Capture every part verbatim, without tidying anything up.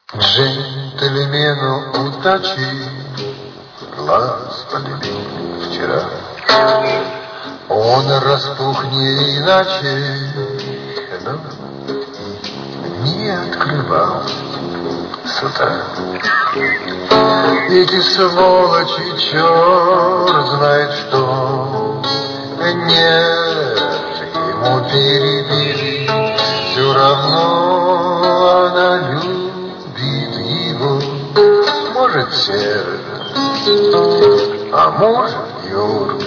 Джентльмену удачи глаз полюбил вчера. Он распух не иначе, но не открывал с утра. Эти сволочи, черт знает что, нет, ему перебили, все равно она любит его. Может, сердце, а может, Юрк,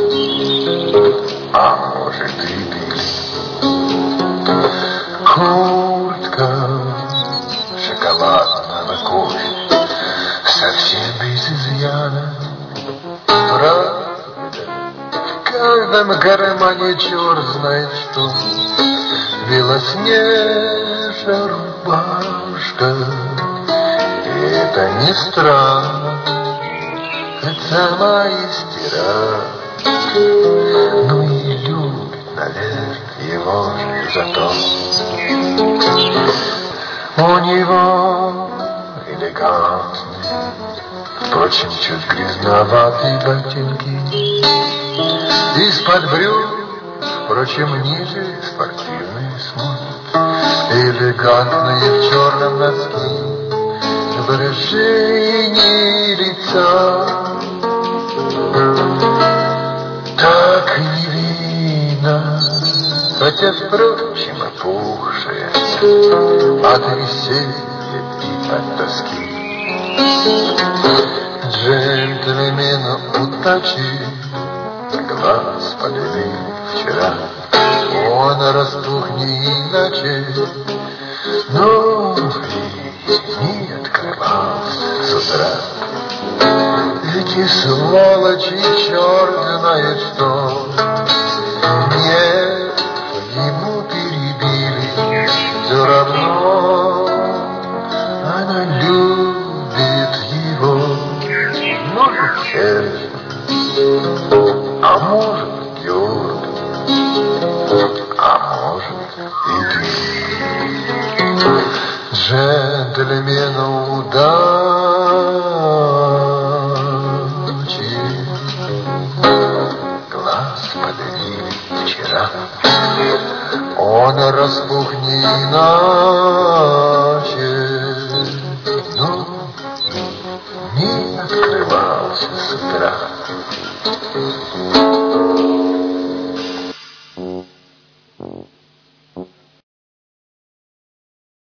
а может, и Билли. Куртка шоколадного кофе, совсем без изъяна. Правда, в каждом кармане черт знает что. Белоснежная рубашка, это не страх, это сама истира. Ну и любит, наверное, его же за то. У него элегантные, впрочем, чуть грязноватые ботинки. Из-под брюк, впрочем, ниже спортивные смотрят. Элегантные в черном носке, выражение лица так невинно, хотя, впрочем, опухшая от веселья и от тоски. Джентльмену удачи глаз полюбил вчера. Он распух не иначе, но и не открывался с утра. Эти сволочи, черт знает что, нет, ему перебили, все равно она любит его. Может, сердце, а может, Юрк, а может, и ты. Джентльмену удачи глаз полюбили вчера. Он распух не иначе,